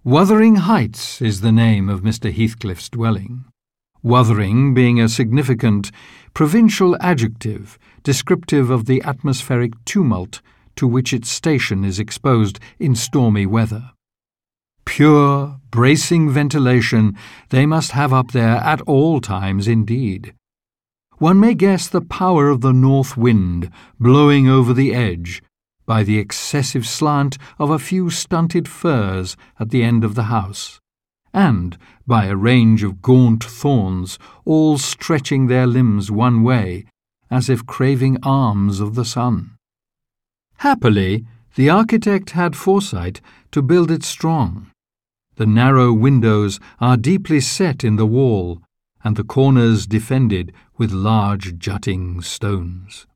Wuthering Heights is the name of Mr. Heathcliff's dwelling, Wuthering being a significant provincial adjective descriptive of the atmospheric tumult to which its station is exposed in stormy weather. Pure, bracing ventilation they must have up there at all times indeed. One may guess the power of the north wind blowing over the edge by the excessive slant of a few stunted firs at the end of the house, and by a range of gaunt thorns all stretching their limbs one way, as if craving alms of the sun. Happily, the architect had foresight to build it strong. The narrow windows are deeply set in the wall, and the corners defended with large jutting stones.